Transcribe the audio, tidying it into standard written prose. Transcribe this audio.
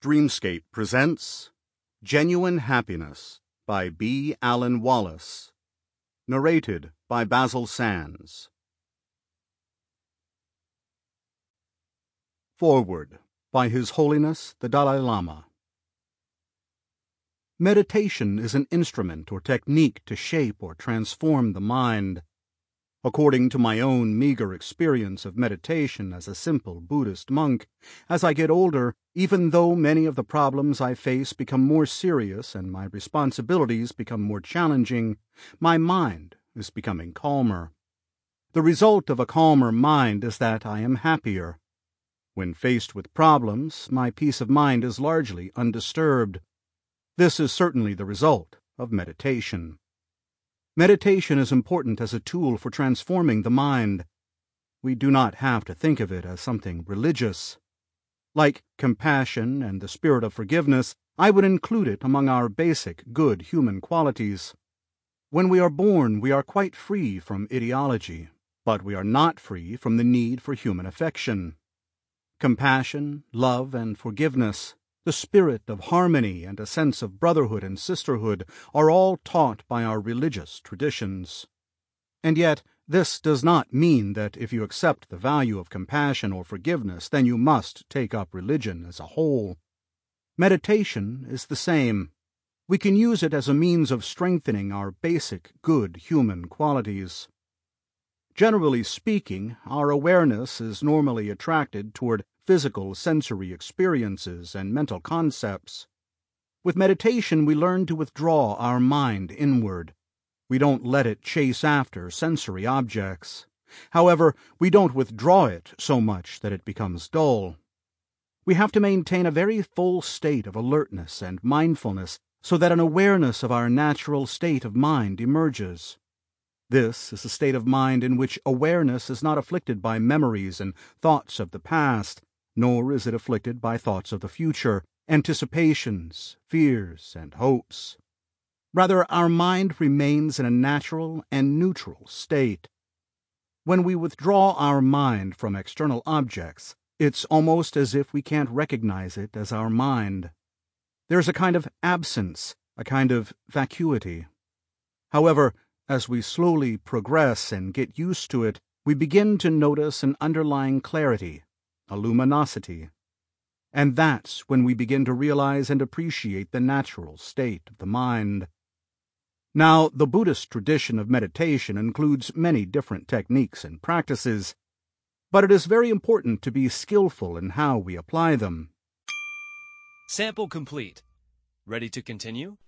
Dreamscape presents Genuine Happiness by B. Alan Wallace. Narrated by Basil Sands. Foreword by His Holiness the Dalai Lama. Meditation is an instrument or technique to shape or transform the mind. According to my own meager experience of meditation as a simple Buddhist monk, as I get older, even though many of the problems I face become more serious and my responsibilities become more challenging, my mind is becoming calmer. The result of a calmer mind is that I am happier. When faced with problems, my peace of mind is largely undisturbed. This is certainly the result of meditation. Meditation is important as a tool for transforming the mind. We do not have to think of it as something religious. Like compassion and the spirit of forgiveness, I would include it among our basic good human qualities. When we are born, we are quite free from ideology, but we are not free from the need for human affection. Compassion, love, and forgiveness, the spirit of harmony and a sense of brotherhood and sisterhood are all taught by our religious traditions. And yet, this does not mean that if you accept the value of compassion or forgiveness, then you must take up religion as a whole. Meditation is the same. We can use it as a means of strengthening our basic good human qualities. Generally speaking, our awareness is normally attracted toward physical sensory experiences and mental concepts. With meditation, we learn to withdraw our mind inward. We don't let it chase after sensory objects. However, we don't withdraw it so much that it becomes dull. We have to maintain a very full state of alertness and mindfulness so that an awareness of our natural state of mind emerges. This is a state of mind in which awareness is not afflicted by memories and thoughts of the past, nor is it afflicted by thoughts of the future, anticipations, fears, and hopes. Rather, our mind remains in a natural and neutral state. When we withdraw our mind from external objects, it's almost as if we can't recognize it as our mind. There's a kind of absence, a kind of vacuity. However, as we slowly progress and get used to it, we begin to notice an underlying clarity, a luminosity. And that's when we begin to realize and appreciate the natural state of the mind. Now, the Buddhist tradition of meditation includes many different techniques and practices, but it is very important to be skillful in how we apply them. Sample complete. Ready to continue?